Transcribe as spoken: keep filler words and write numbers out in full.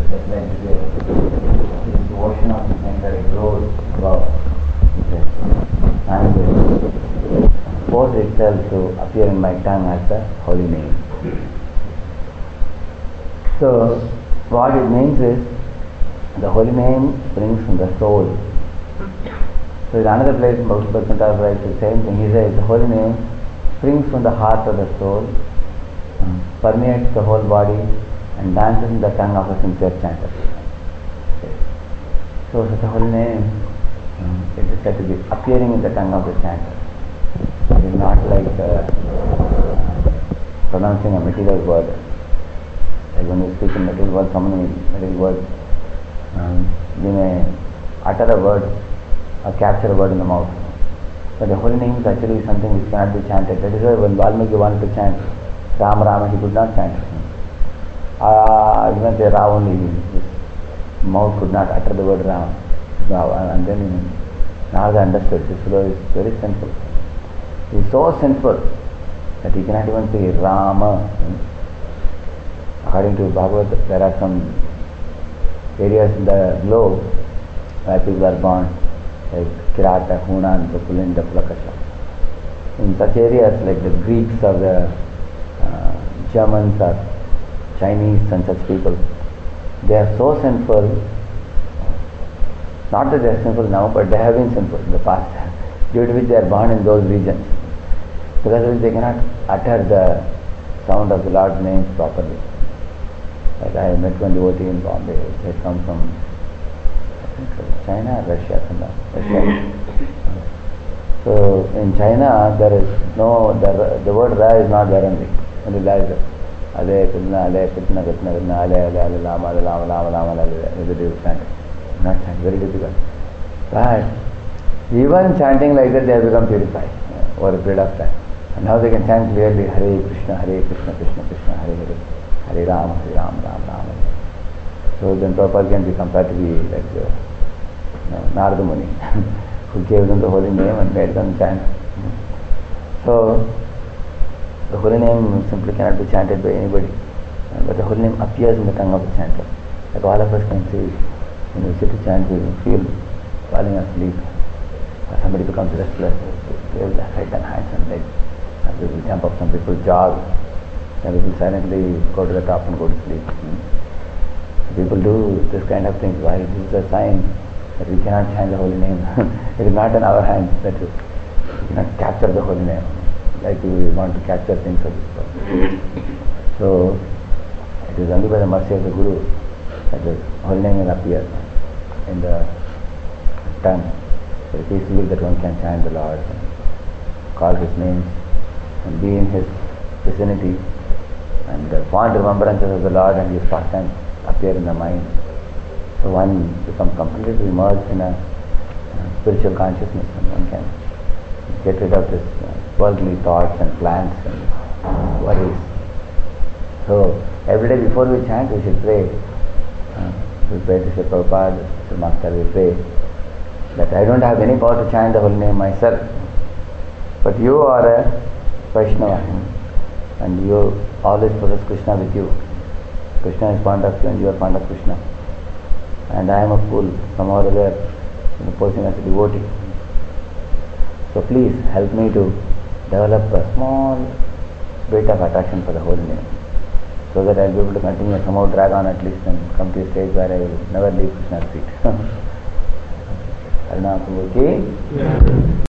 just like this ocean of nectar grows above and force itself to appear in my tongue as the holy name. So what it means is the holy name springs from the soul. So in another place in Bhagavad Gita writes the same thing. He says the holy name springs from the heart of the soul, um, permeates the whole body and dances in the tongue of a sincere chanter. Okay. So such a holy name, um, it is said to be appearing in the tongue of the chanter. It is not like uh, pronouncing a material word. Like when you speak in material words, so many material words, um, you may utter a word or capture a word in the mouth. But the holy name is actually something which cannot be chanted. That is why when Valmiki wanted to chant Ram Rama, he could not chant his name. Uh, even say Ra only, his mouth could not utter the word Ram. And then you know, Narada understood this fellow is very sinful. He is so sinful that he cannot even say Rama. According to Bhagavad, there are some areas in the globe where people are born, like Kirata, Hunan, Pulinda, Pulakasha. In such areas like the Greeks or the uh, Germans or Chinese and such people, they are so sinful. Not that they are sinful now, but they have been sinful in the past, due to which they are born in those regions. Because of which they cannot utter the sound of the Lord's name properly. Like I met one devotee in Bombay. They come from I think China or Russia, somewhere. Russia. So in China there is no the the word Ra is not there only. Only La is there. Ale Krishna, Ale Krishna, Krishna Krishna, Ale Ale Ale Lama Ale Lama Lama Lama Ale. Is it chant? Not chant, very difficult. But even chanting like that, they have become purified uh, over a period of time. And now they can chant clearly Hare Krishna, Hare Krishna, Krishna Krishna, Hare Hare, Hare Rama, Hare Rama, Rama Rama. So then Prabhupada can be compared to be like the, you know, Narada Muni, who gave them the holy name and made them chant. So the holy name simply cannot be chanted by anybody, uh, but the holy name appears in the tongue of the chanter. Like all of us can see, when we sit to chant, we feel falling asleep. Or somebody becomes restless, they will head and hands and legs. Some people jump up, some people jog, some people silently go to the top and go to sleep. So people do this kind of things. Why? This is a sign that we cannot chant the holy name. It is not in our hands that we cannot capture the holy name, like we want to capture things of this world. So it is only by the mercy of the Guru that the holy name will appear in the tongue. So it is believed that one can chant the Lord, and call His names, and be in His vicinity, and the fond remembrances of the Lord and His pastimes appear in the mind. So one becomes completely immersed in a uh, spiritual consciousness, and one can get rid of this uh, worldly thoughts and plans and worries. So every day before we chant, we should pray. Uh, we pray to Sri Prabhupada, Sri Master, we pray that I don't have any power to chant the holy name myself, but you are a Vaishnava and you always possess Krishna with you. Krishna is fond of you and you are fond of Krishna. And I am a fool, somehow or other, posing as a devotee. So please help me to develop a small bit of attraction for the holy name, so that I will be able to continue, somehow drag on at least and come to a stage where I will never leave Krishna's feet. Harinam Prabhu ki.